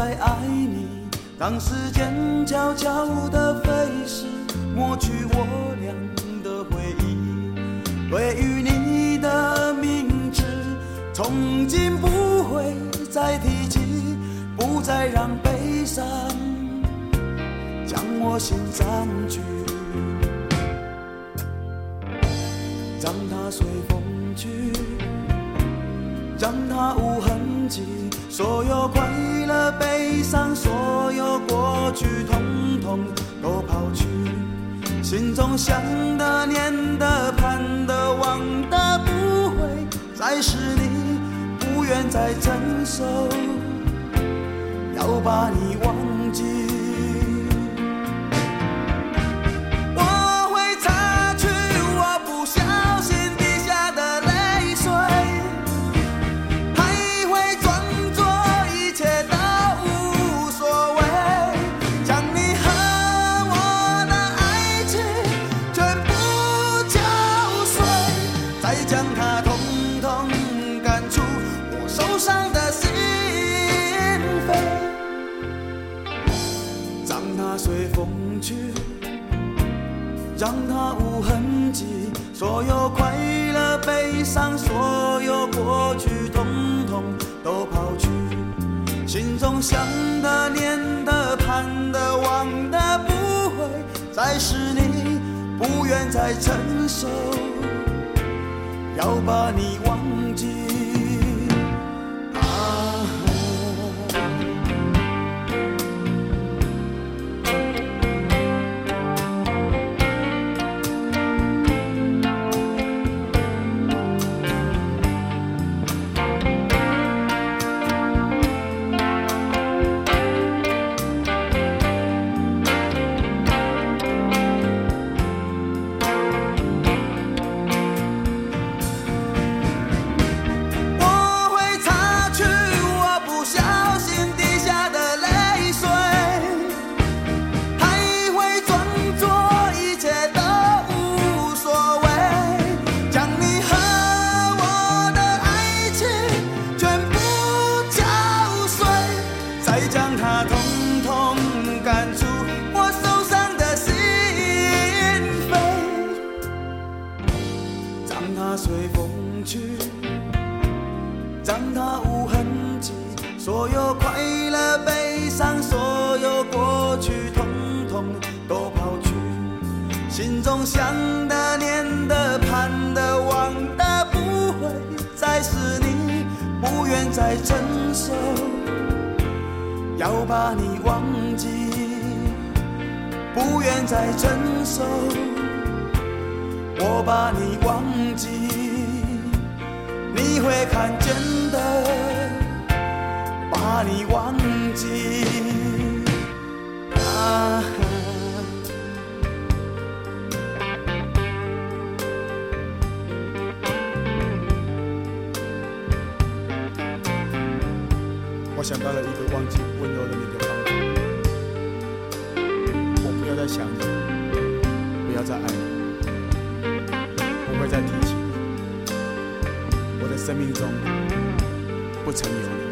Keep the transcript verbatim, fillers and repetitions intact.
再爱你。当时间悄悄地飞逝，抹去我俩的回忆。对于你的名字，从今不会再提起，不再让悲伤将我心占据。让它随风去，让它无痕迹，所有快乐悲伤，所有过去统统都抛去。心中想的念的盼的望的不会再是你，不愿再承受，要把你忘记。我会擦去我不小心滴下的泪水，还会装作一切都无所谓，将你和我的爱情全部敲碎，再将它统统赶出我手上的心扉。让它随风去，让它无痕迹，所有快乐悲伤，所有过去统统都抛去。心中想的念的盼的望的不会再是你，不愿再承受，要把你忘记。随风去，让它无痕迹，所有快乐悲伤，所有过去统统都抛去。心中想的念的盼的望的不会再是你，不愿再承受，要把你忘记，不愿再承受，我把你忘记，你会看见的，把你忘记。啊， 我想到了一个忘记温柔的你的方法，我不要再想你，不要再爱你，不会再提起你，我的生命中不曾有你。